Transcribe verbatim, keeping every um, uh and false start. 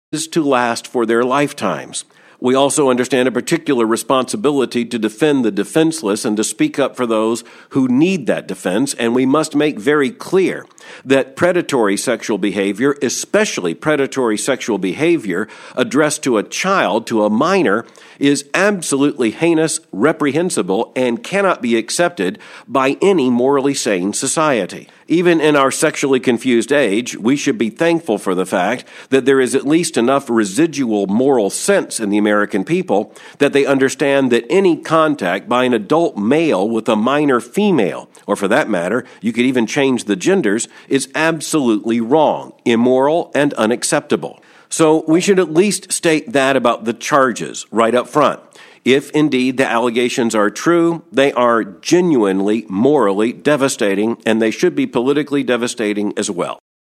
is to last for their lifetimes. We also understand a particular responsibility to defend the defenseless and to speak up for those who need that defense, and we must make very clear that predatory sexual behavior, especially predatory sexual behavior addressed to a child, to a minor, is absolutely heinous, reprehensible, and cannot be accepted by any morally sane society. Even in our sexually confused age, we should be thankful for the fact that there is at least enough residual moral sense in the American people that they understand that any contact by an adult male with a minor female, or for that matter, you could even change the genders, is absolutely wrong, immoral, and unacceptable. So we should at least state that about the charges right up front. If indeed the allegations are true, they are genuinely morally devastating, and they should be politically devastating as well.